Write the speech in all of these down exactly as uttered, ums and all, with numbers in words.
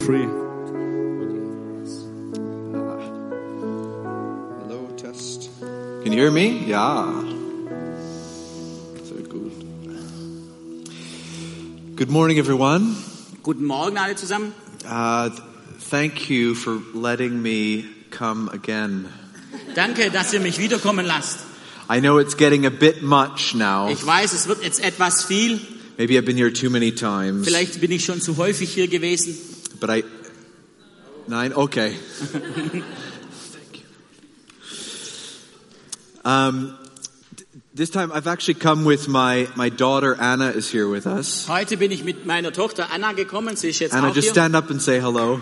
free. Hello, test. Can you hear me? Ja. Sehr gut. Good morning, everyone. Guten Morgen alle zusammen. Uh, thank you for letting me come again. Danke, dass ihr mich wiederkommen lasst. I know it's getting a bit much now. Ich weiß, es wird jetzt etwas viel. Maybe I've been here too many times. Vielleicht bin ich schon zu häufig hier gewesen. But I... Nine? Okay. Thank you. Um, this time I've actually come with my, my daughter Anna is here with us. Heute bin ich mit meiner Tochter Anna gekommen. Sie ist jetzt Anna, auch just hier. stand up and say hello.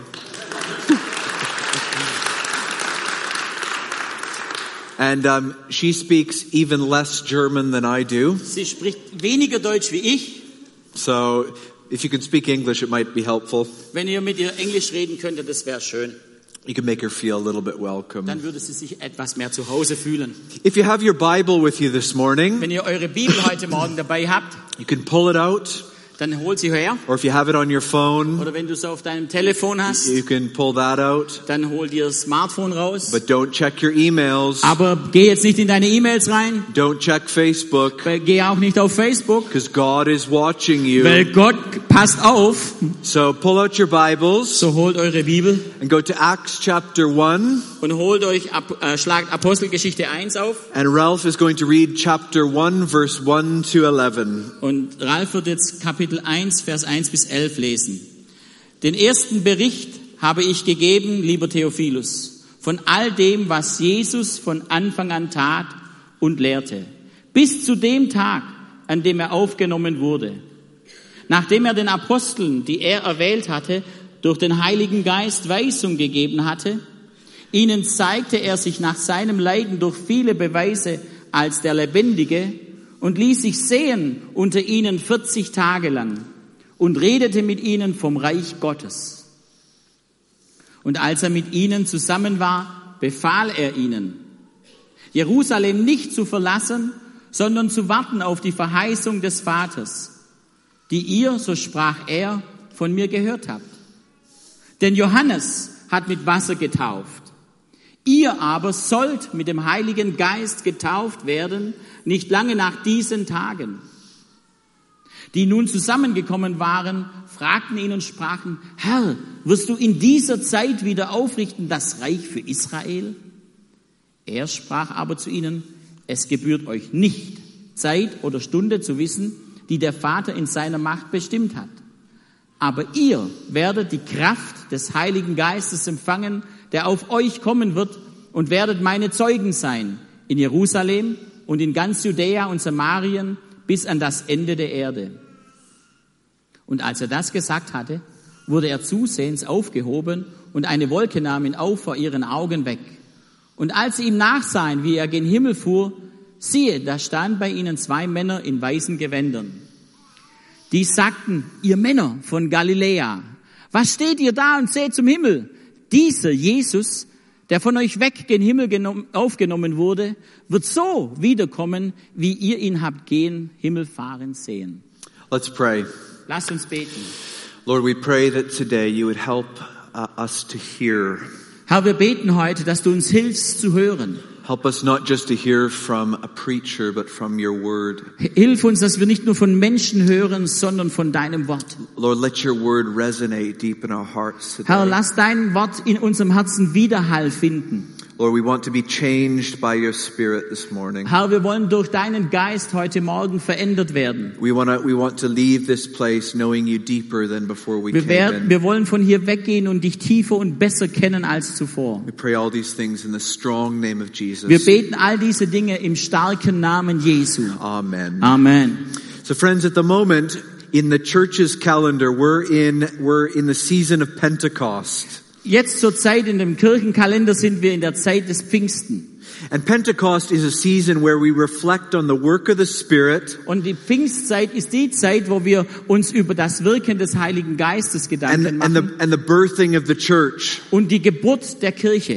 And um, she speaks even less German than I do. Sie spricht weniger Deutsch wie ich. So if you can speak English, it might be helpful. Wenn ihr mit ihr Englisch reden könntet, das wäre schön. You can make her feel a little bit welcome. Dann würde sie sich etwas mehr zu Hause fühlen. If you have your Bible with you this morning, Wenn ihr eure Bibel heute Morgen dabei habt, you can pull it out. dann holt sie her. Or if you have it on your phone, Oder wenn du es auf deinem Telefon hast, you can pull that out. dann hol dir das Smartphone raus. But don't check your emails. Aber geh jetzt nicht in deine E-Mails rein. Don't check Facebook. Geh auch nicht auf Facebook. Because God is watching you. Weil Gott passt auf. So pull out your Bibles. So holt eure Bibel. And go to Acts chapter one. Und holt euch, äh, schlagt Apostelgeschichte eins auf. And Ralph is going to read chapter one, verse one to eleven. Und Ralph wird jetzt Kapitel eins, Vers eins bis elf lesen. Den ersten Bericht habe ich gegeben, lieber Theophilus, von all dem, was Jesus von Anfang an tat und lehrte, bis zu dem Tag, an dem er aufgenommen wurde. Nachdem er den Aposteln, die er erwählt hatte, durch den Heiligen Geist Weisung gegeben hatte, ihnen zeigte er sich nach seinem Leiden durch viele Beweise als der Lebendige und ließ sich sehen unter ihnen vierzig Tage lang und redete mit ihnen vom Reich Gottes. Und als er mit ihnen zusammen war, befahl er ihnen, Jerusalem nicht zu verlassen, sondern zu warten auf die Verheißung des Vaters, die ihr, so sprach er, von mir gehört habt. Denn Johannes hat mit Wasser getauft. Ihr aber sollt mit dem Heiligen Geist getauft werden, nicht lange nach diesen Tagen. Die nun zusammengekommen waren, fragten ihn und sprachen, Herr, wirst du in dieser Zeit wieder aufrichten das Reich für Israel? Er sprach aber zu ihnen, es gebührt euch nicht, Zeit oder Stunde zu wissen, die der Vater in seiner Macht bestimmt hat. Aber ihr werdet die Kraft des Heiligen Geistes empfangen, der auf euch kommen wird, und werdet meine Zeugen sein in Jerusalem und in ganz Judäa und Samarien bis an das Ende der Erde. Und als er das gesagt hatte, wurde er zusehends aufgehoben und eine Wolke nahm ihn auf vor ihren Augen weg. Und als sie ihm nachsahen, wie er gen Himmel fuhr, siehe, da standen bei ihnen zwei Männer in weißen Gewändern. Die sagten, ihr Männer von Galiläa, was steht ihr da und seht zum Himmel? Dieser Jesus, der von euch weg gen Himmel genommen, aufgenommen wurde, wird so wiederkommen, wie ihr ihn habt gehen, Himmel fahren sehen. Let's pray. Lasst uns beten. Lord, we pray that today you would help uh, us to hear. Herr, wir beten heute, dass du uns hilfst zu hören. Help us not just to hear from a preacher, but from your word. Hilf uns, dass wir nicht nur von Menschen hören, sondern von deinem Wort. Lord, let your word resonate deep in our hearts today. Herr, lass dein Wort in unserem Herzen Widerhall finden. Lord, we want to be changed by your Spirit this morning. Herr, wir wollen durch deinen Geist heute Morgen verändert werden. We want to, we want to leave this place knowing you deeper than before we Wir, came werden, in. wir wollen von hier weggehen und dich tiefer und besser kennen als zuvor. We pray all these things in the strong name of Jesus. Wir beten all diese Dinge im starken Namen Jesu. Amen. Amen. So friends, at the moment in the church's calendar, we're in we're in the season of Pentecost. Jetzt zur Zeit in dem Kirchenkalender sind wir in der Zeit des Pfingsten. And Pentecost is a season where we reflect on the work of the Spirit. Und die Pfingstzeit ist die Zeit, wo wir uns über das Wirken des Heiligen Geistes Gedanken and, and the machen and the birthing of the church. und die Geburt der Kirche.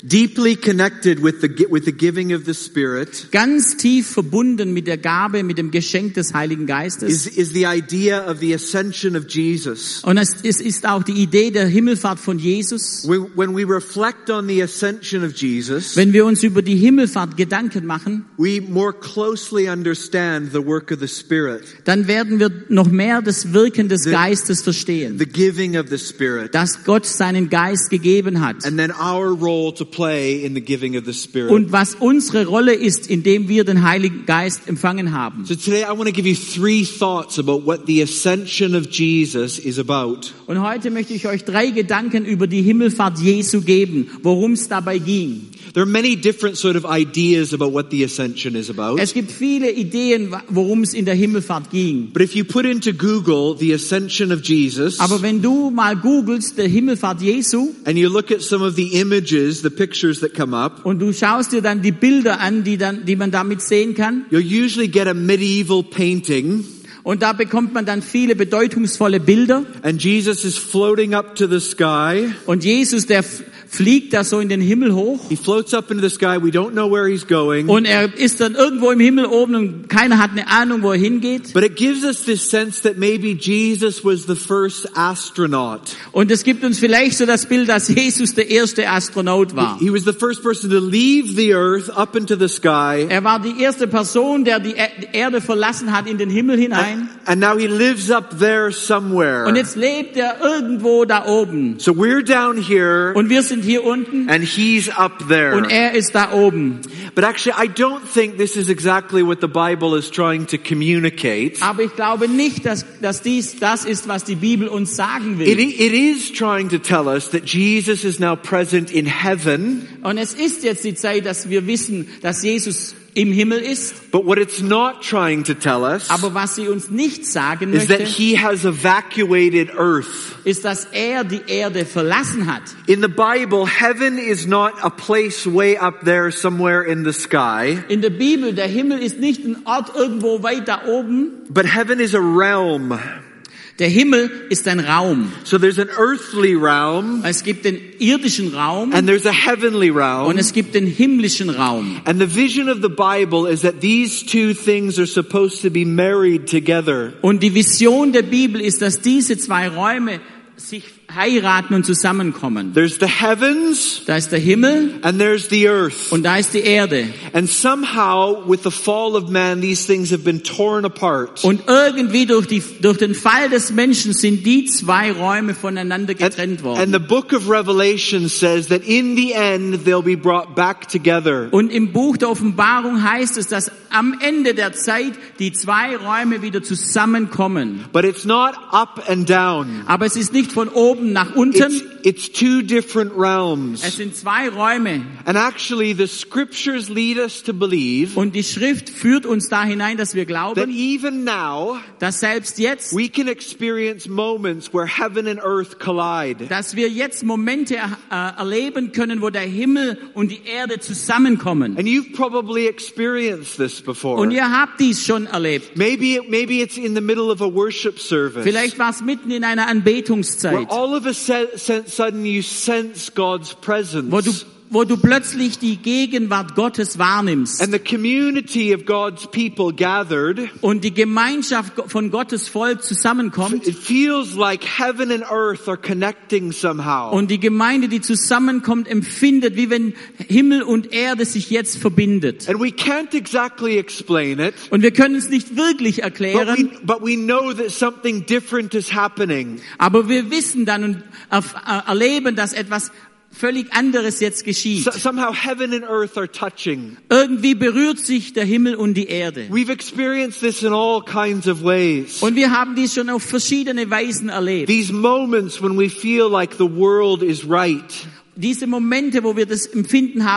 Deeply connected with the with the giving of the Spirit ganz tief verbunden mit der Gabe, mit dem Geschenk des Heiligen Geistes. is, is the idea of the ascension of Jesus. Und es, es ist auch die Idee der Himmelfahrt von Jesus. When, when we reflect on the ascension of Jesus, Wenn wir uns über die Himmelfahrt Gedanken machen, we more closely understand the work of the Spirit, dann werden wir noch mehr das Wirken des The- Geistes verstehen, the giving of the Spirit, dass Gott seinen Geist gegeben hat. and then our role to play in the giving of the Spirit. Und was unsere Rolle ist, indem wir den Heiligen Geist empfangen haben. So today I want to give you three thoughts about what the ascension of Jesus is about. Und heute möchte ich euch drei Gedanken über die Himmelfahrt Jesu geben, worum es dabei ging. There are many different sort of ideas about what the ascension is about. Es gibt viele Ideen, worum es in der Himmelfahrt ging. But if you put into Google the ascension of Jesus, Aber wenn du mal googelst, der Himmelfahrt Jesu, and you look at some of the images, the pictures that come up, und du schaust dir dann die Bilder an, die dann, die man damit sehen kann, you'll usually get a medieval painting, und da bekommt man dann viele bedeutungsvolle Bilder, and Jesus is floating up to the sky. und Jesus, der f- fliegt da so in den Himmel hoch, He floats up into the sky. We don't know where he's going. und er ist dann irgendwo im Himmel oben und keiner hat eine Ahnung, wo er hingeht. But it gives us this sense that maybe Jesus was the first astronaut. Und es gibt uns vielleicht so das Bild, dass Jesus der erste Astronaut war. He was the first person to leave the earth up into the sky. Er war die erste Person, der die Er- die Erde verlassen hat in den Himmel hinein. And now he lives up there somewhere. Und jetzt lebt er irgendwo da oben. So we're down here Und wir sind hier unten and he's up there. und er ist da oben. But actually, I don't think this is exactly what the Bible is trying to communicate. Aber ich glaube nicht, dass, dass dies das ist, was die Bibel uns sagen It, will. it is trying to tell us that Jesus is now present in heaven, Und es ist jetzt die Zeit, dass wir wissen, dass Jesus im Himmel ist. but what it's not trying to tell us Aber was sie uns nicht sagen is that möchte, he has evacuated earth. ist, dass er die Erde verlassen hat. In the Bible, heaven is not a place way up there somewhere in the sky, In der Bibel, der Himmel ist nicht ein Ort irgendwo weit da oben. but heaven is a realm. Der Himmel ist ein Raum. So there's an earthly realm Es gibt den irdischen Raum and there's a heavenly realm. und es gibt den himmlischen Raum. And the vision of the Bible is that these two things are supposed to be married together. Und die Vision der Bibel ist, dass diese zwei Räume sich heiraten und zusammenkommen. There's the heavens Da ist der Himmel and there's the earth. und da ist die Erde. And somehow with the fall of man, these things have been torn apart. Und irgendwie durch, die, durch den Fall des Menschen sind die zwei Räume voneinander getrennt And, and the worden. book of Revelation says that in the end they'll be brought back together. Und im Buch der Offenbarung heißt es, dass am Ende der Zeit die zwei Räume wieder zusammenkommen. But it's not up and down. Aber es ist nicht von oben nach It's, unten. it's two different realms. Es sind zwei Räume. And actually the scriptures lead us to believe Und die Schrift führt uns da hinein, dass wir that glauben, even now dass selbst jetzt, we can experience moments where heaven and earth collide. dass wir jetzt Momente äh, erleben können, wo der Himmel und die Erde zusammenkommen. And you've probably experienced this before. Und ihr habt dies schon erlebt. Maybe, maybe it's in the middle of a worship service. Vielleicht war es mitten in einer Anbetungszeit, Where all of a se- se- sudden you sense God's presence. wo du wo du plötzlich die Gegenwart Gottes wahrnimmst And the community of God's people gathered. und die Gemeinschaft von Gottes Volk zusammenkommt It feels like heaven and earth are connecting somehow. und die Gemeinde, die zusammenkommt, empfindet, wie wenn Himmel und Erde sich jetzt verbindet. And we can't exactly explain it. Und wir können es nicht wirklich But erklären, we, but we know that something different is happening. aber wir wissen dann und erf- äh, erleben, dass etwas völlig anderes jetzt geschieht. So, somehow heaven and earth are touching. Irgendwie berührt sich der Himmel und die Erde. We've experienced this in all kinds of ways. Und wir haben dies schon auf verschiedene Weisen erlebt. These moments when we feel like the world is right. Diese Momente, wo wir das Empfinden haben,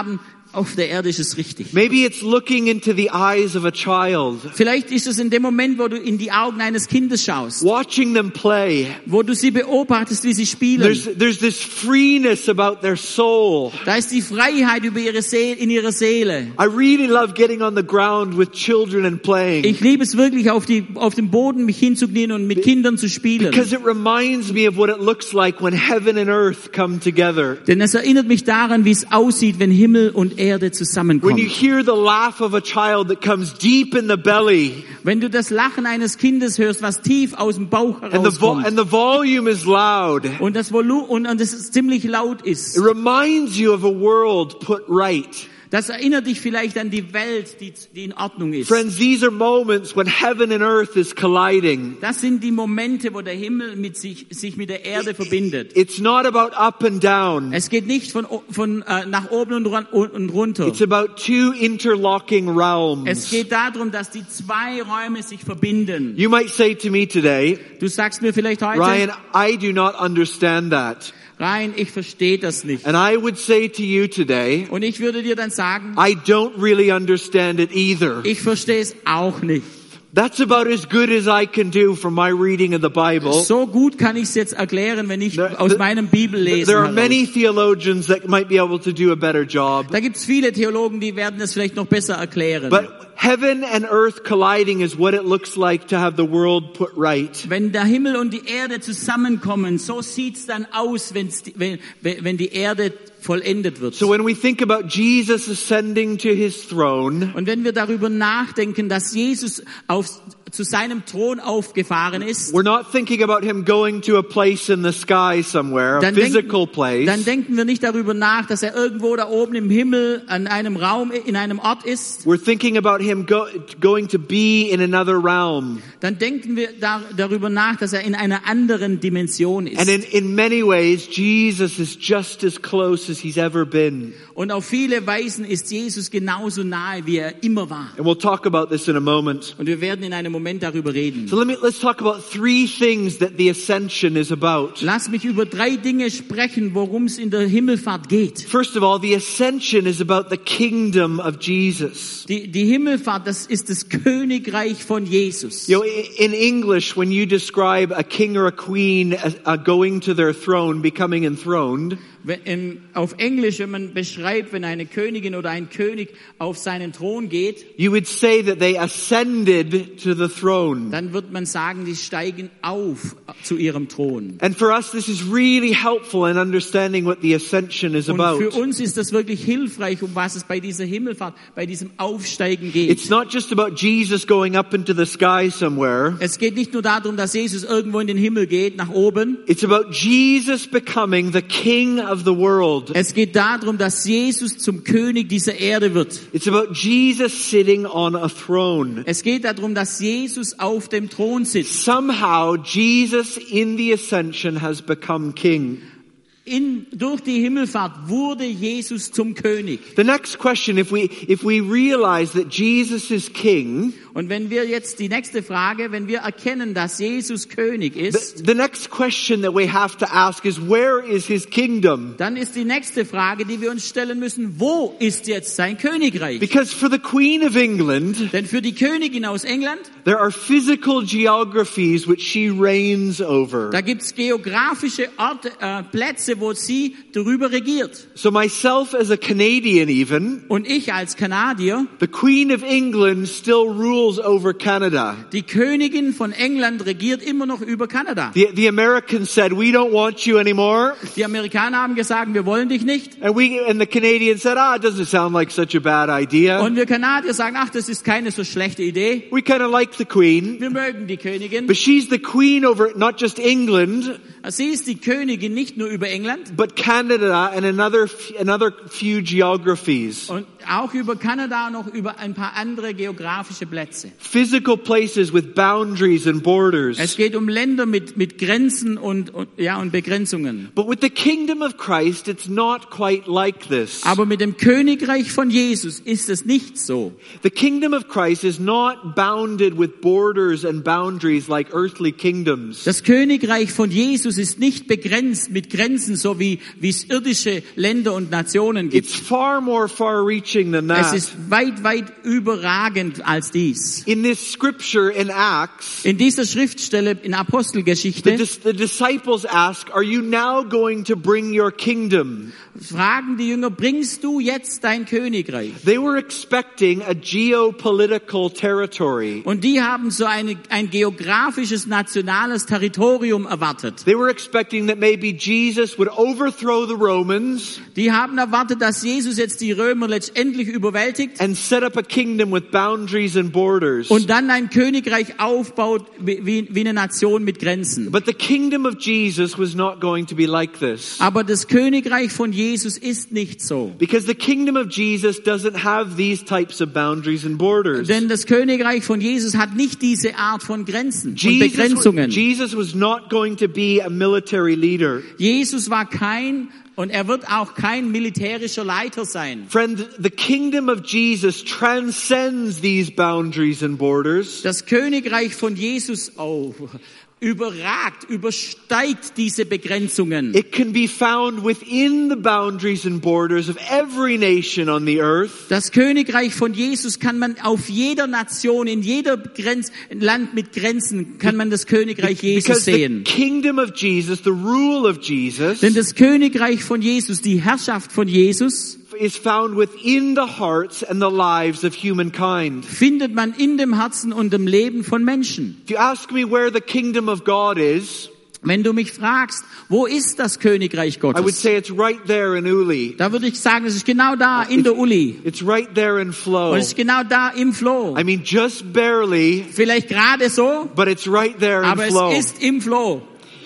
auf der Erde ist es richtig. Maybe it's looking into the eyes of a child, Vielleicht ist es in dem Moment, wo du in die Augen eines Kindes schaust, watching them play. wo du sie beobachtest, wie sie spielen. There's, there's this freeness about their soul. Da ist die Freiheit über ihre Seele, in ihrer Seele. I really love getting on the ground with children and playing. Ich liebe es wirklich, auf, die, auf dem Boden mich hinzuknien und mit Kindern zu spielen. Because it reminds me of what it looks like when heaven and earth come together. Denn es erinnert mich daran, wie es aussieht, wenn Himmel und Erde When you zusammenkommen. hear the laugh of a child that comes deep in the belly, Wenn du das Lachen eines Kindes hörst, was tief aus dem Bauch and the, vo- herauskommt and the volume is loud, und das Volu und, und das ziemlich laut ist, it reminds you of a world put right. das erinnert dich vielleicht an die Welt, die, die in Ordnung ist. Friends, these are moments when heaven and earth is colliding. Das sind die Momente, wo der Himmel mit sich, sich mit der Erde verbindet. It's not about up and down. Es geht nicht von, von äh, nach oben und, ran, und runter. It's about two interlocking Es realms. geht darum, dass die zwei Räume sich verbinden. You might say to me today, Du sagst mir vielleicht heute, Ryan, I do not understand that. Ryan, ich verstehe das nicht. And I would say to you today, Und ich würde dir dann sagen, I don't really understand it either. ich verstehe es auch nicht. That's about as good as I can do from my reading of the Bible. So gut kann ich es jetzt erklären, wenn ich There- aus there- meinem Bibellesen There are heraus. many theologians that might be able to do a better job. Da gibt es viele Theologen, die werden es vielleicht noch besser erklären. But heaven and earth colliding is what it looks like to have the world put right. Wenn der Himmel und die Erde zusammenkommen, so sieht's dann aus, wenn's die, wenn, wenn die Erde vollendet wird. So when we think about Jesus ascending to his throne, Und wenn wir darüber nachdenken, dass Jesus auf, zu seinem Thron aufgefahren ist, we're not thinking about him going to a place in the sky somewhere, a dann physical denken, place. dann denken wir nicht darüber nach, dass er irgendwo da oben im Himmel an einem Raum, in einem Ort ist. We're thinking about him go, going to be in another realm. Dann denken wir da, darüber nach, dass er in einer anderen Dimension ist. And in, in many ways, Jesus is just as close as he's ever been. Und auf viele Weisen ist Jesus genauso nahe, wie er immer war. And we'll talk about this in a moment. Und wir werden in einem Moment darüber reden. So let me, let's talk about three things that the ascension is about. Lass mich über drei Dinge sprechen, worum es in der Himmelfahrt geht. First of all, the ascension is about the kingdom of Jesus. Die, die Himmelfahrt, das ist das Königreich von Jesus. You know, in English, when you describe a king or a queen uh, going to their throne, becoming enthroned, Wenn, in, auf Englisch, wenn man beschreibt, wenn eine Königin oder ein König auf seinen Thron geht, you would say that they ascended to the throne. dann wird man sagen, die steigen auf zu ihrem Thron. And for us, this is really helpful in understanding what the ascension is Und about. für uns ist das wirklich hilfreich, um was es bei dieser Himmelfahrt, bei diesem Aufsteigen geht. It's not just about Jesus going up into the sky somewhere. Es geht nicht nur darum, dass Jesus irgendwo in den Himmel geht, nach oben. It's about Jesus becoming the king of the world. Es geht darum, dass Jesus zum König dieser Erde wird. It's about Jesus sitting on a throne. Es geht darum, dass Jesus auf dem Thron sitzt. Somehow, Jesus in the ascension has become king. In, durch die Himmelfahrt wurde Jesus zum König. The next question, if we, if we realize that Jesus is king, Und wenn wir jetzt die nächste Frage, wenn wir erkennen, dass Jesus König ist, the, the next question that we have to ask is, where is his kingdom? dann ist die nächste Frage, die wir uns stellen müssen, wo ist jetzt sein Königreich? Because for the Queen of England, Denn für die Königin aus England, there are physical geographies which she reigns over. da gibt's geografische Orte, äh, Plätze, wo sie darüber regiert. So myself as a Canadian even, Und ich als Kanadier, the Queen of England still rules over Canada. die Königin von England regiert immer noch über Kanada. The, the Americans said, we don't want you anymore. Die Amerikaner haben gesagt, wir wollen dich nicht. And we, and the Canadians said, ah, it doesn't sound like such a bad idea. Und wir Kanadier sagen, ach, das ist keine so schlechte Idee. We kind of like the Queen. Wir mögen die Königin. But she's the Queen over not just England, Sie ist die Königin nicht nur über England, but Canada and another, f- another few geographies. und auch über Kanada und noch über ein paar andere geografische Plätze. Physical places with boundaries and borders. Es geht um Länder mit, mit Grenzen und, und, ja, und Begrenzungen. But with the kingdom of Christ, it's not quite like this. Aber mit dem Königreich von Jesus ist es nicht so. The kingdom of Christ is not bounded with borders and boundaries like earthly kingdoms. Das Königreich von Jesus Jesus ist nicht begrenzt mit Grenzen, so wie, wie es irdische Länder und Nationen gibt. It's far more far-reaching than Es that. ist weit, weit überragend als dies. In this scripture in Acts, In dieser Schriftstelle in the, Apostelgeschichte dis- the disciples ask, are you now going to bring your kingdom? fragen die Jünger, bringst du jetzt dein Königreich? They were expecting a geopolitical territory. Und die haben so eine, ein geografisches, nationales Territorium erwartet. They were expecting that maybe Jesus would overthrow the Romans Die haben erwartet, dass Jesus jetzt die Römer letztendlich überwältigt and set up a kingdom with boundaries and borders. und dann ein Königreich aufbaut wie, wie eine Nation mit Grenzen. But the kingdom of Jesus was not going to be like this. Aber das Königreich von Jesus ist nicht so. Because the kingdom of Jesus doesn't have these types of boundaries and borders. Denn das Königreich von Jesus hat nicht diese Art von Grenzen und Jesus, Begrenzungen. Jesus was not going to be a military leader. Jesus war kein und er wird auch kein militärischer Leiter sein. Friend, the kingdom of Jesus transcends these boundaries and borders. Das Königreich von Jesus, oh, überragt, übersteigt diese Begrenzungen. It can be found within the boundaries and borders of every nation on the earth. Das Königreich von Jesus kann man auf jeder Nation, in jeder Grenz, Land mit Grenzen, kann man das Königreich Jesus Because the sehen. kingdom of Jesus, the rule of Jesus, Denn das Königreich von Jesus, die Herrschaft von Jesus, is found within the hearts and the lives of humankind. findet man in dem Herzen und dem Leben von Menschen. If you ask me where the kingdom of God is, Wenn du mich fragst, wo ist das Königreich I would Gottes? say it's right there in Uli. Da würde ich sagen, es ist genau da in der Uli. It's right there in Flow. Und es ist genau da im Floh. I mean, just barely, Vielleicht gerade so, but it's right there in aber Flow. es ist im Floh.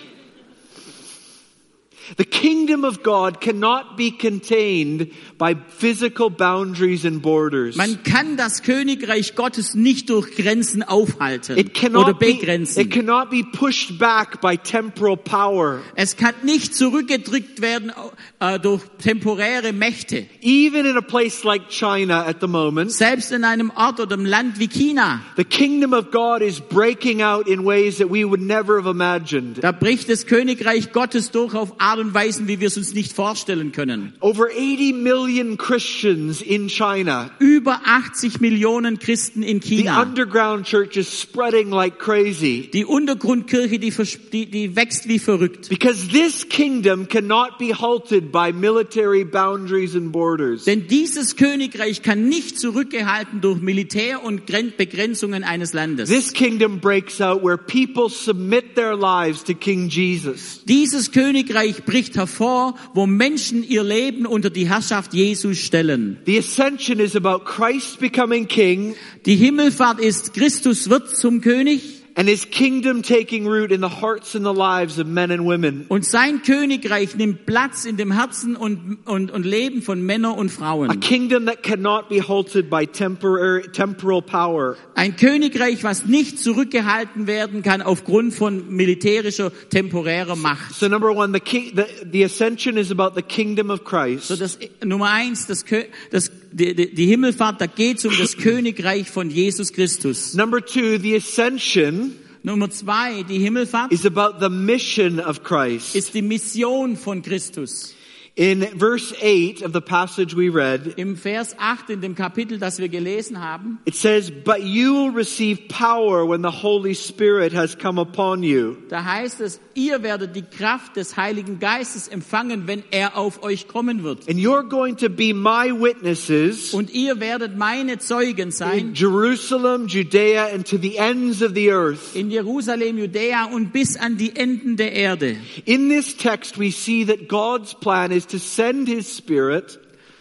The kingdom of God cannot be contained by physical boundaries and borders. Man kann das Königreich Gottes nicht durch Grenzen aufhalten It oder cannot be, begrenzen. it cannot be pushed back by temporal power. Es kann nicht zurückgedrückt werden äh, durch temporäre Mächte. Even in a place like China at the moment, Selbst in einem Ort oder einem Land wie China, the kingdom of God is breaking out in ways that we would never have imagined. da bricht das Königreich Gottes durch auf Art und Weise, wie wir es uns nicht vorstellen können. Over eighty million Christians in China. Über achtzig Millionen Christen in The China. underground church is spreading like crazy. Die Untergrundkirche, die, vers- die, die wächst wie verrückt. Because this kingdom cannot be halted by military boundaries and borders. Denn dieses Königreich kann nicht zurückgehalten durch Militär und Gren- Begrenzungen eines Landes. This kingdom breaks out where people submit their lives to King Jesus. Dieses Königreich bricht hervor, wo Menschen ihr Leben unter die Herrschaft Jesus stellen. The ascension is about Christ becoming king Die Himmelfahrt ist, Christus wird zum König and his kingdom taking root in the hearts and the lives of men and women. und sein Königreich nimmt Platz in dem Herzen und, und, und Leben von Männern und A Frauen. kingdom that cannot be halted by temporary, temporal power. Ein Königreich, was nicht zurückgehalten werden kann aufgrund von militärischer, temporärer Macht. So number one, the, king, the, the ascension is about the kingdom of Christ. So das Nummer eins, das, Kö- das, die, die, die Himmelfahrt, da geht es um das Königreich von Jesus Christus. Number two, the ascension Nummer zwei, die Himmelfahrt is about the mission of Christ. ist die Mission von Christus. In verse eight of the passage we read, Im Vers acht in dem Kapitel, das wir gelesen haben, it says, "But you will receive power when the Holy Spirit has come upon you." da heißt es, ihr werdet die Kraft des Heiligen Geistes empfangen, wenn er auf euch kommen wird. And you're going to be my witnesses Und ihr werdet meine Zeugen in sein Jerusalem, Judea, and to the ends of the earth. in Jerusalem, Judäa und bis an die Enden der Erde. In this text, we see that God's plan is to send His Spirit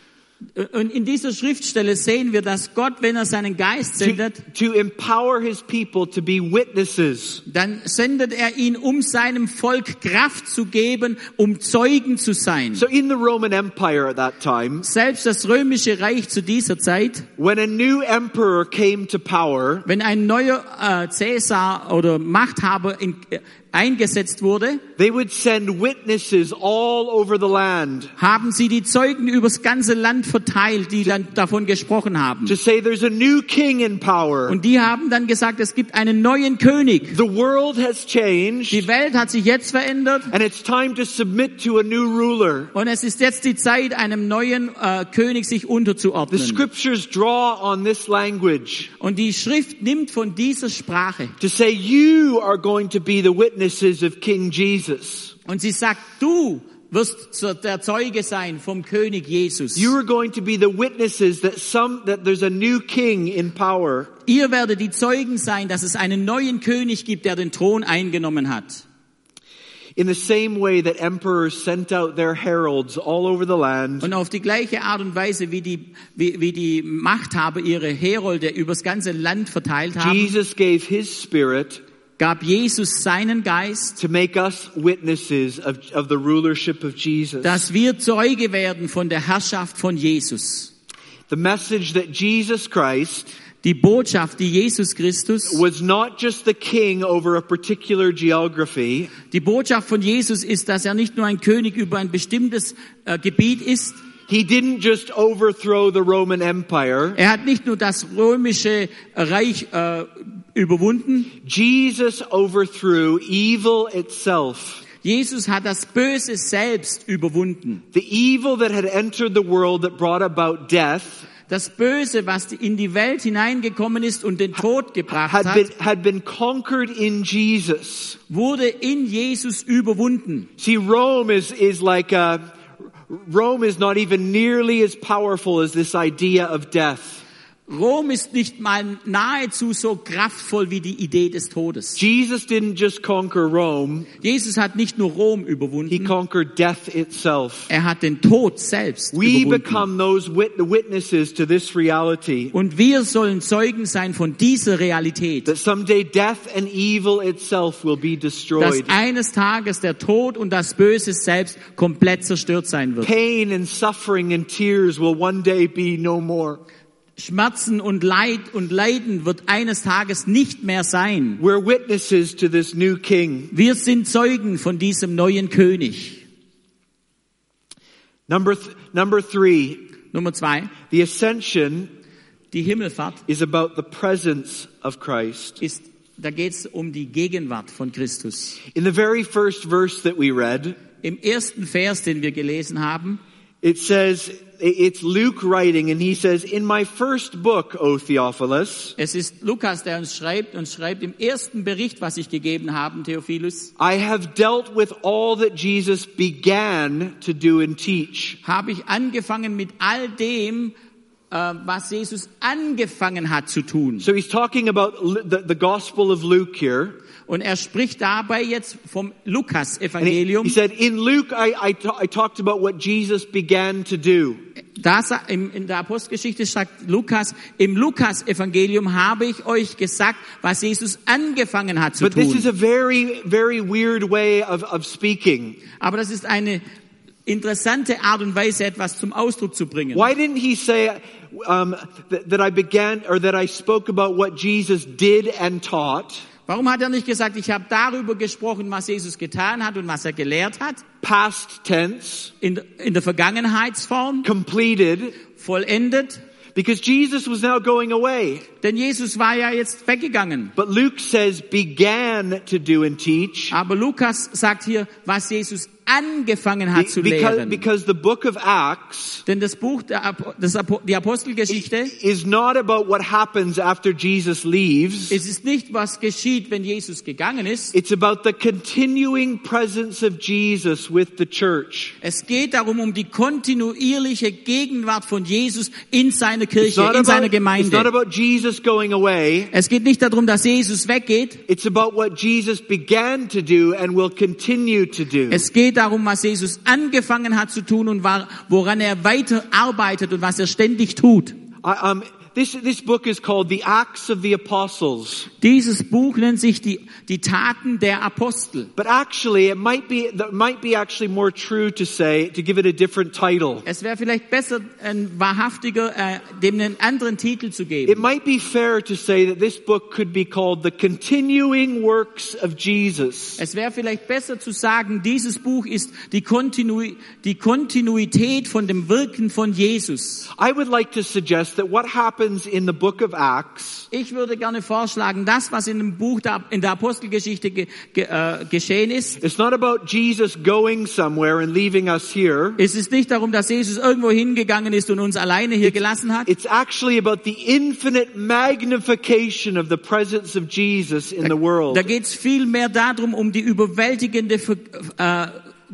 Und in dieser Schriftstelle sehen wir, dass Gott, wenn er seinen Geist to, sendet, to empower His people to be witnesses. dann sendet er ihn, um seinem Volk Kraft zu geben, um Zeugen zu sein. So in the Roman Empire at that time, Selbst das römische Reich zu dieser Zeit, when a new emperor came to power, wenn ein neuer äh, Cäsar oder Machthaber in, äh, eingesetzt wurde, they would send witnesses all over the land haben sie die Zeugen übers ganze Land verteilt, die dann davon gesprochen haben. to say there's a new king in power. Und die haben dann gesagt, es gibt einen neuen König. The world has changed, Die Welt hat sich jetzt verändert and it's time to submit to a new ruler. und es ist jetzt die Zeit, einem neuen äh, König sich The unterzuordnen. scriptures draw on this language Und die Schrift nimmt von dieser Sprache to say you are going to be the witnesses of King Jesus. und sie sagt, du wirst zur- der Zeuge sein vom König Jesus. You are going to be the witnesses that some that there's a new king in power. Ihr werdet die Zeugen sein, dass es einen neuen König gibt, der den Thron eingenommen hat. In the same way that emperors sent out their heralds all over the land, Und auf die gleiche Art und Weise, wie die, wie, wie die Machthaber ihre Herolde übers ganze Land verteilt haben, Jesus gave his spirit gab Jesus seinen Geist, to make us witnesses of, of the rulership of Jesus. dass wir Zeuge werden von der Herrschaft von Jesus. The message that Jesus Christ Die Botschaft, die Jesus Christus, was not just the king over a particular geography, die Botschaft von Jesus ist, dass er nicht nur ein König über ein bestimmtes äh, Gebiet ist. he didn't just overthrow the Roman Empire. Er hat nicht nur das römische Reich äh, überwunden. Jesus overthrew evil itself. Jesus hat das Böse selbst überwunden. The evil that had entered the world that brought about death Das Böse, was in die Welt hineingekommen ist und den Tod gebracht had hat, been, had been conquered in Jesus. wurde in Jesus überwunden. See, Rome is, is like a, Rome is not even nearly as powerful as this idea of death. Rom ist nicht mal nahezu so kraftvoll wie die Idee des Todes. Jesus didn't just conquer Rome, Jesus hat nicht nur Rom he überwunden, conquered death itself. er hat den Tod selbst We überwunden. become those wit- witnesses to this reality, Und wir sollen Zeugen sein von dieser Realität, that someday death and evil itself will be dass destroyed. eines Tages der Tod und das Böse selbst komplett zerstört sein wird. Pain and suffering and tears will one day be no more. Schmerzen und Leid und Leiden wird eines Tages nicht mehr sein. We're witnesses to this new king. Wir sind Zeugen von diesem neuen König. Number th- number three, Nummer zwei, the ascension die Himmelfahrt is about the presence of Christ. ist, da geht es um die Gegenwart von Christus. In the very first verse that we read, Im ersten Vers, den wir gelesen haben, it says, it's Luke writing, and he says, in my first book, O Theophilus, es ist Lukas, der uns schreibt und schreibt im ersten Bericht, was ich gegeben habe, Theophilus, I have dealt with all that Jesus began to do and teach. habe ich angefangen mit all dem, äh, was Jesus angefangen hat zu tun. So he's talking about Lu- the, the Gospel of Luke here. Und er spricht dabei jetzt vom And he, Lukas-Evangelium. he said, in Luke, I, I, ta- I talked about what Jesus began to do. Da sa- im- in der Apostelgeschichte sagt Lukas, im Lukas-Evangelium habe ich euch gesagt, was Jesus angefangen hat zu But this is a tun. very, very weird way of, of speaking. Aber das ist eine interessante Art und Weise, etwas zum Ausdruck zu bringen. Why didn't he say um, that, that I began, or that I spoke about what Jesus did and taught? Warum hat er nicht gesagt, ich habe darüber gesprochen, was Jesus getan hat und was er gelehrt hat? Past tense, In, in der Vergangenheitsform, completed, vollendet. because Jesus was now going away. Denn Jesus war ja jetzt weggegangen. But Luke says began to do and teach, Aber Lukas sagt hier, was Jesus angefangen hat zu because, lehren. because the book of Acts Denn das Buch, der Apo- das Apo- die Apostelgeschichte, is not about what happens after Jesus leaves. es ist nicht, was geschieht, wenn Jesus gegangen ist. It's about the continuing presence of Jesus with the church. Es geht darum, um die kontinuierliche Gegenwart von Jesus in seiner It's Kirche, not in seiner about, it's not Gemeinde. about Jesus going away. Es geht nicht darum, dass Jesus weggeht. It's about what Jesus began to do and will continue to do. Es geht darum, was Jesus angefangen hat zu tun und war- woran er weiter arbeitet und was er ständig tut. I, um, this, this book is called The Acts of the Apostles. Dieses Buch nennt sich die, die Taten der Apostel. But actually, it might be, it might be actually more true to say, to give it a different title. Es wäre vielleicht besser, ein wahrhaftiger, äh, dem einen anderen Titel zu It geben. might be fair to say that this book could be called The Continuing Works of Jesus. Es wäre vielleicht besser zu sagen, dieses Buch ist die, Kontinu die Kontinuität von dem Wirken von Jesus. I would like to suggest that what happens in the book of Acts Ich würde gerne vorschlagen, das, was in dem Buch der, in der Apostelgeschichte ge, ge, äh, geschehen ist, it's not about Jesus going somewhere and leaving us here. es ist nicht darum, dass Jesus irgendwo hingegangen ist und uns alleine hier gelassen hat. It's actually about the infinite magnification of the presence of Jesus in the world. Da geht es viel mehr darum, um die überwältigende, äh,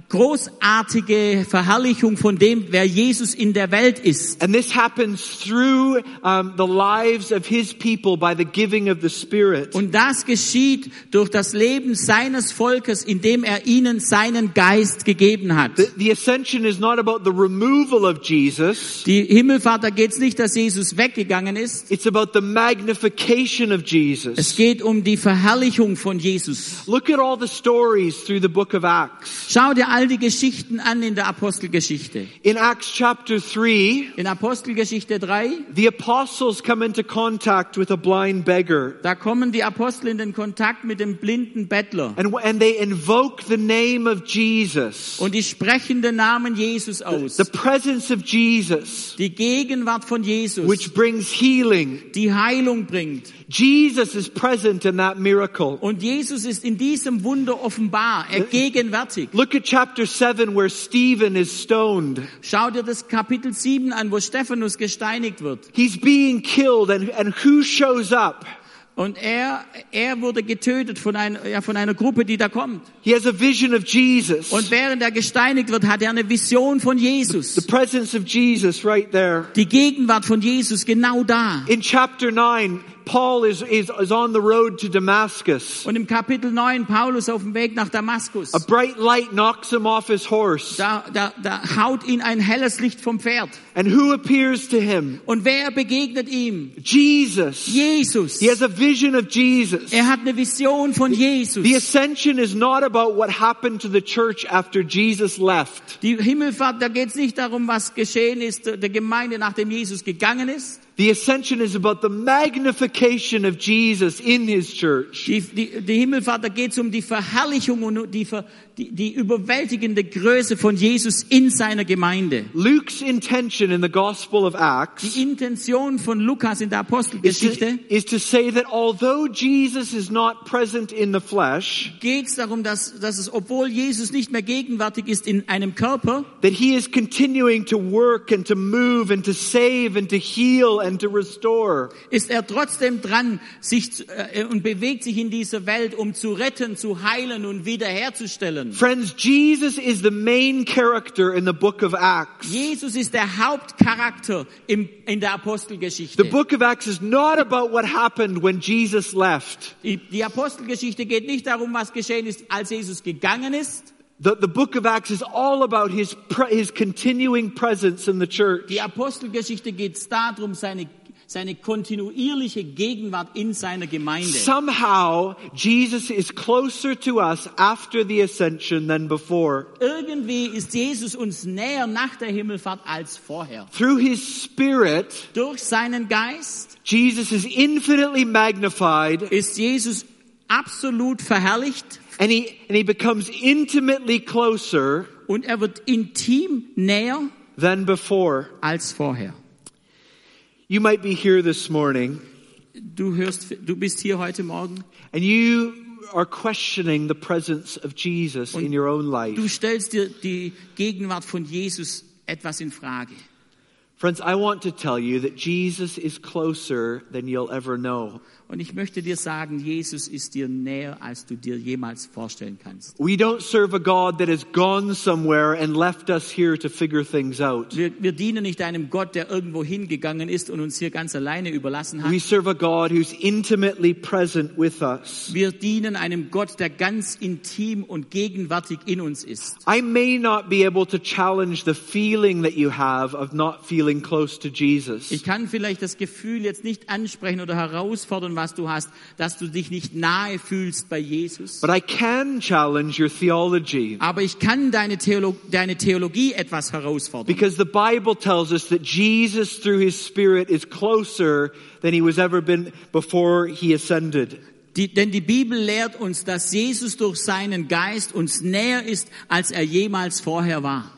großartige Verherrlichung von dem, wer Jesus in der Welt ist. And this happens through um, the lives of his people by the giving of the Spirit. Und das geschieht durch das Leben seines Volkes, indem er ihnen seinen Geist gegeben hat. The, the ascension is not about the removal of Jesus. Die Himmelfahrt, da geht es nicht, dass Jesus weggegangen ist. It's about the magnification of Es Jesus. geht um die Verherrlichung von Jesus. Look at all the stories through the book of Acts. Schau dir all die Geschichten an in der Apostelgeschichte. In Acts chapter three, In Apostelgeschichte drei, the apostles come into contact with a blind beggar. da kommen die Apostel in den Kontakt mit dem blinden Bettler. And, and they invoke the name of Jesus. Und die sprechen den Namen Jesus aus. The presence of Jesus, Die Gegenwart von Jesus, which brings healing. die Heilung bringt. Jesus is present in that miracle. Und Jesus ist in diesem Wunder offenbar, er gegenwärtig. Look at chapter seven where Stephen is stoned. Schau dir das Kapitel sieben an, wo Stephanus gesteinigt wird. He's being killed and, and who shows up? Und er, er wurde getötet von einer, ja, von einer Gruppe, die da kommt. He has a vision of Jesus. Und während er gesteinigt wird, hat er eine Vision von The Jesus. presence of Jesus right there. Die Gegenwart von Jesus genau da. In chapter nine, Paul is, is, is on the road to Damascus. Und im Kapitel neun, Paulus auf dem Weg nach Damaskus. A bright light knocks him off his horse. Da, da, da haut ihn ein helles Licht vom Pferd. And who appears to him? Und wer begegnet ihm? Jesus. Jesus. He has a vision of Jesus. Er hat eine Vision von Jesus. The ascension is not about what happened to the church after Jesus left. Die Himmelfahrt, da geht es nicht darum, was geschehen ist der Gemeinde, nachdem Jesus gegangen ist. The ascension is about the magnification of Jesus in his church. Die, die, die Himmelfahrt, da geht es um die Verherrlichung und die, die, die überwältigende Größe von Jesus in seiner Gemeinde. Luke's intention in the Gospel of Acts Die Intention von Lukas in der is to, Apostelgeschichte is to say that although Jesus is not present in the flesh, geht es darum, dass, dass es, obwohl Jesus nicht mehr gegenwärtig ist in einem Körper, that he is continuing to work and to move and to save and to heal and to restore. ist er trotzdem dran, sich zu- äh, und bewegt sich in dieser Welt, um zu retten, zu heilen und wiederherzustellen. Friends, Jesus is the main character in the book of Acts. Jesus ist der Hauptcharakter im, in der Apostelgeschichte. The book of Acts is not about what happened when Jesus left. Die, die Apostelgeschichte geht nicht darum, was geschehen ist, als Jesus gegangen ist. The, the book of Acts is all about his, pre, his continuing presence in the church. Die Apostelgeschichte geht es darum, seine, seine kontinuierliche Gegenwart in seiner Gemeinde. Somehow, Jesus is closer to us after the ascension than before. Irgendwie ist Jesus uns näher nach der Himmelfahrt als vorher. Through his Spirit, Durch seinen Geist Jesus is infinitely magnified ist Jesus absolut verherrlicht and he, and he becomes intimately closer und er wird intim näher than before. als vorher. You might be here this morning Du hörst, du bist hier heute Morgen and you are questioning the presence of Jesus in your own life. Du stellst dir die Gegenwart von Jesus etwas in Frage. Friends, I want to tell you that Jesus is closer than you'll ever know. Und ich möchte dir sagen, Jesus ist dir näher, als du dir jemals vorstellen kannst. We don't serve a God that has gone somewhere and left us here to figure things out. Wir, wir dienen nicht einem Gott, der irgendwo hingegangen ist und uns hier ganz alleine überlassen hat. We serve a God who's intimately present with us. Wir dienen einem Gott, der ganz intim und gegenwärtig in uns ist. I may not be able to challenge the feeling that you have of not feeling feeling close to Jesus. Ich kann vielleicht das Gefühl jetzt nicht ansprechen oder herausfordern, was du hast, dass du dich nicht nahe fühlst bei Jesus. But I can challenge your theology. Aber ich kann deine, Theolo- deine Theologie etwas herausfordern. Because the Bible tells us that Jesus through his Spirit is closer than he was ever been before he ascended. Die, denn die Bibel lehrt uns, dass Jesus durch seinen Geist uns näher ist, als er jemals vorher war.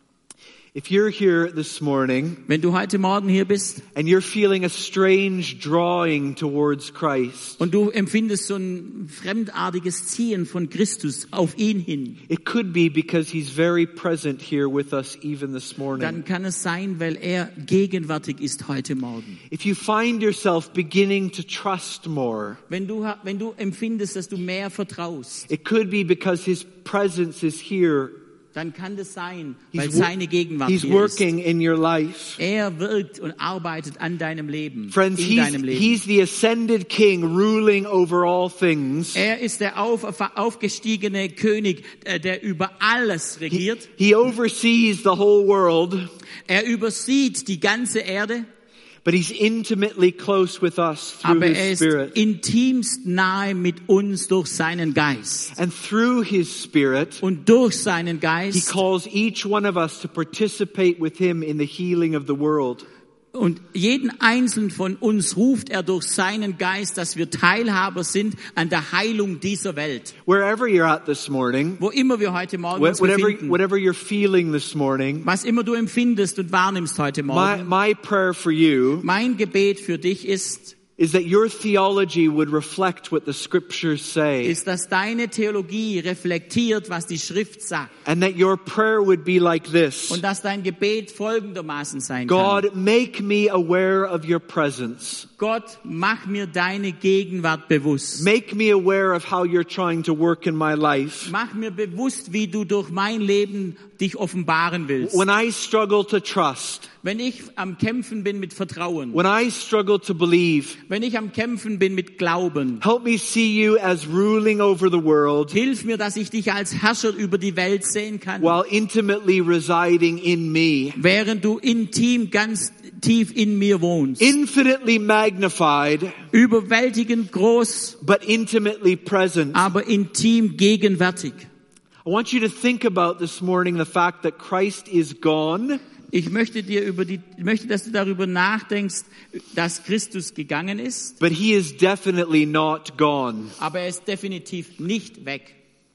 If you're here this morning Wenn du heute Morgen hier bist and you're feeling a strange drawing towards Christ, und du empfindest so ein fremdartiges Ziehen von Christus auf ihn hin, it could be because he's very present here with us even this morning. dann kann es sein, weil er gegenwärtig ist heute Morgen. If you find yourself beginning to trust more, Wenn du, wenn du empfindest, dass du mehr vertraust, it could be because his presence is here. dann kann das sein, weil He's, wo- seine Gegenwart he's hier working in your life. ist. Er wirkt und arbeitet an deinem Leben, Friends, in he's, deinem Leben. he's the ascended king ruling over all things. Er ist der auf, aufgestiegene König, äh, der über alles He, regiert. he oversees the whole world, Er übersieht die ganze Erde, but he's intimately close with us through aber er his ist Spirit. intimst nahe mit uns durch seinen Geist. And through his Spirit, Und durch seinen he Geist calls each one of us to participate with him in the healing of the world. und jeden einzelnen von uns ruft er durch seinen Geist, dass wir Teilhaber sind an der Heilung dieser Welt. Wherever you're at this morning, Wo immer wir heute Morgen wh- uns whatever, befinden, whatever you're feeling this morning, was immer du empfindest und wahrnimmst heute my, Morgen, my prayer for you mein Gebet für dich ist, is that your theology would reflect what the scriptures say, ist, dass deine Theologie reflektiert, was die Schrift sagt. and that your prayer would be like this. Und dass dein Gebet folgendermaßen sein kann. God, make me aware of your presence. Gott, mach mir deine Gegenwart bewusst. Make me aware of how you're trying to work in my life. Mach mir bewusst, wie du durch mein Leben dich offenbaren willst. When I struggle to trust, Wenn ich am Kämpfen bin mit Vertrauen, when I struggle to believe, wenn ich am Kämpfen bin mit Glauben, help me see you as ruling over the world hilf mir, dass ich dich als Herrscher über die Welt sehen kann, while intimately residing in me. während du intim ganz tief in mir wohnst. Infinitely magnified, Überwältigend groß, but intimately present. aber intim gegenwärtig. I want you to think about this morning the fact that Christ is gone, Ich möchte dir über die, ich möchte, dass du darüber nachdenkst, dass Christus gegangen ist, but he is definitely not gone. aber er ist definitiv nicht weg.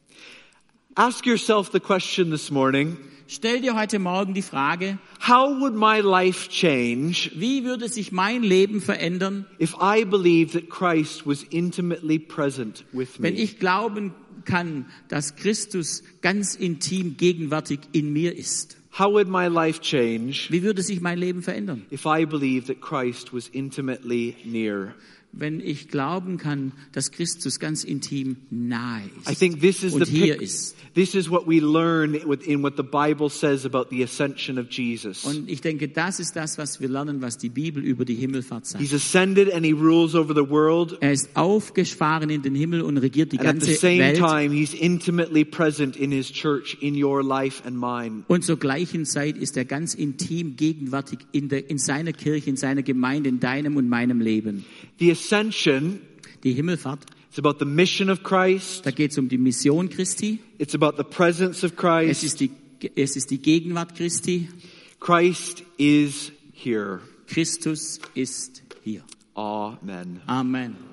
Ask yourself the question this morning, Stell dir heute Morgen die Frage, how would my life change wie würde sich mein Leben verändern, if I believed that Christ was intimately present with wenn me? ich glauben kann, dass Christus ganz intim gegenwärtig in mir ist? How would my life change Wie würde sich mein Leben verändern, if I believed that Christ was intimately near? wenn ich glauben kann, dass Christus ganz intim nahe I ist think this is und the hier pic- ist? this is what we learn with- in what the Bible says about the ascension of Jesus. Und ich denke, das ist das, was wir lernen, was die Bibel über die Himmelfahrt sagt. He's ascended and he rules over the world, Er ist aufgefahren in den Himmel und regiert die and at the ganze same Welt. time he's intimately present in his church, in your life and mine. Und zur gleichen Zeit ist er ganz intim gegenwärtig in, der, in seiner Kirche, in seiner Gemeinde, in deinem und meinem Leben. The ascension, Die Himmelfahrt, it's about the mission of Christ, da geht es um die Mission Christi. it's about the presence of Es Christ. ist die, es ist die Gegenwart Christi. Christ is here. Christus ist hier. Amen. Amen.